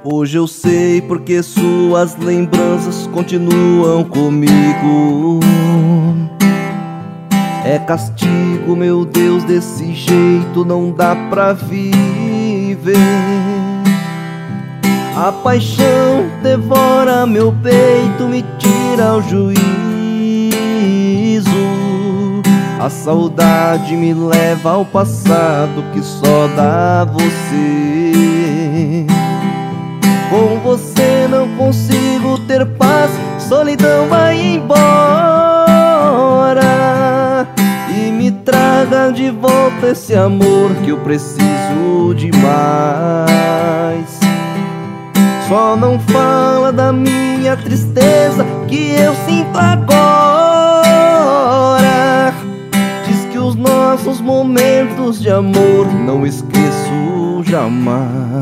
Hoje eu sei porque suas lembranças continuam comigo. É castigo, meu Deus, desse jeito não dá pra viver. A paixão devora meu peito, me tira o juízo. A saudade me leva ao passado que só dá você. Com você não consigo ter paz, solidão vai embora. E me traga de volta esse amor que eu preciso demais. Só não fala da minha tristeza que eu sinto agora. Diz que os nossos momentos de amor não esqueço jamais.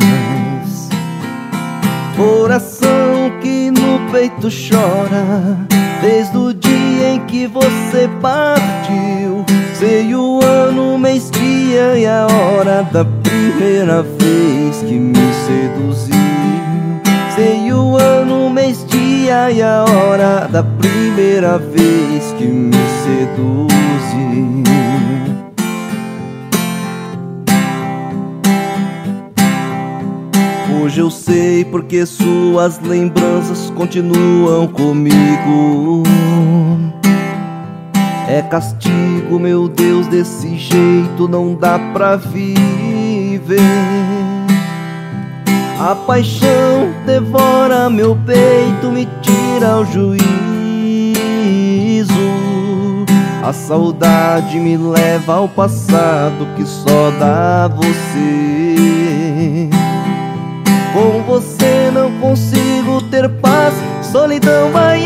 Coração que no peito chora desde o dia em que você partiu. Sei o ano, mês, dia e a hora da primeira vez que me seduziu. Sei o ano, mês, dia e a hora da primeira vez que me seduziu. Hoje eu sei porque suas lembranças continuam comigo. É castigo, meu Deus, desse jeito não dá pra viver. A paixão devora meu peito, me tira o juízo. A saudade me leva ao passado que só dá você. Com você não consigo ter paz, solidão vai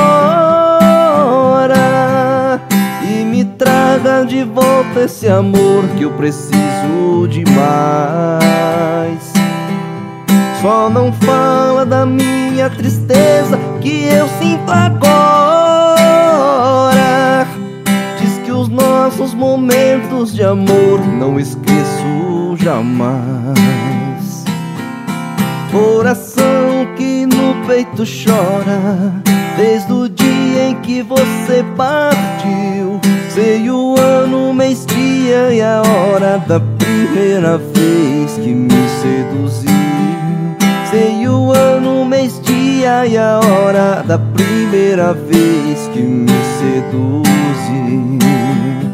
embora. E me traga de volta esse amor que eu preciso demais. Só não fala da minha tristeza que eu sinto agora. Diz que os nossos momentos de amor não esqueço jamais. Coração que no peito chora desde o dia em que você partiu. Sei o ano, mês, dia e a hora da primeira vez que me seduziu. Sei o ano, mês, dia e a hora da primeira vez que me seduziu.